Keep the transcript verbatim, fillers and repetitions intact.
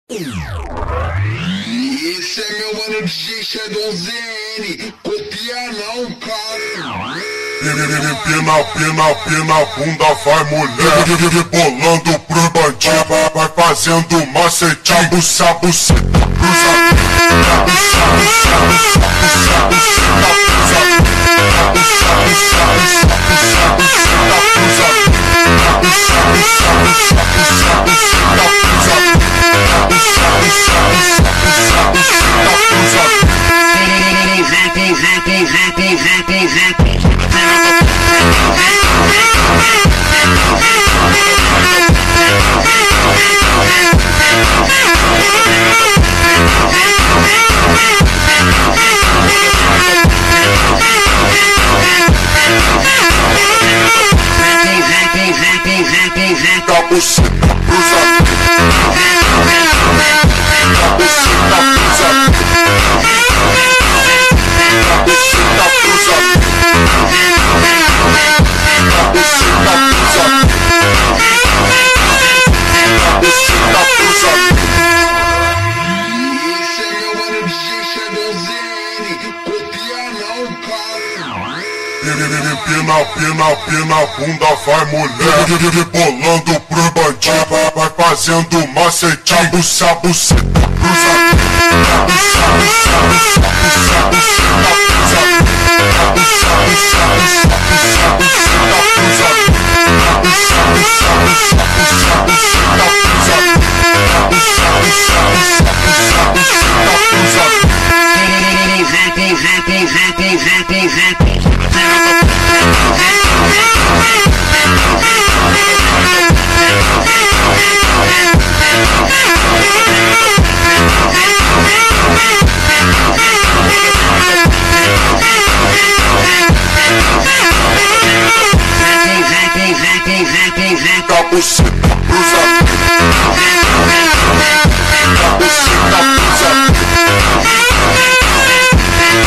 Esse é meu mano D J Shadow Z N, copia não, cara. Pina, pina, pina, bunda vai mulher, rebolando pro bandido, vai fazendo macetinho, buça, buça, cruza, buça, buça, buça, buça, buça, buça, buça, buça, buça, buça, buça, buça, Pina, pina, pina, bunda vai mulher, rebolando pro bandido, vai fazendo macetinho, buça, buça, cruza, buça, buça, buça, buça, buça, buça, buça, buça, buça, buça, buça, buça, buça, buça, buça, buça, buça, buça, buça.